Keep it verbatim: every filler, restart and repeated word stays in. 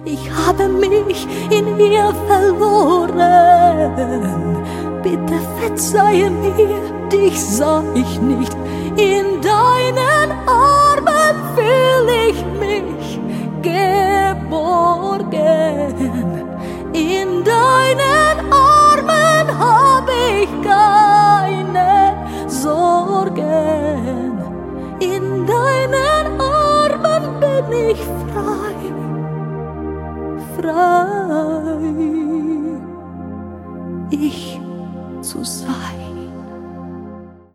ich habe mich in ihr verloren. Bitte verzeihe mir, dich sah ich nicht. In deinen Armen fühl ich mich geborgen. In deinen Armen hab ich keine Sorgen. In deinen Armen bin ich frei, frei, ich zu sein.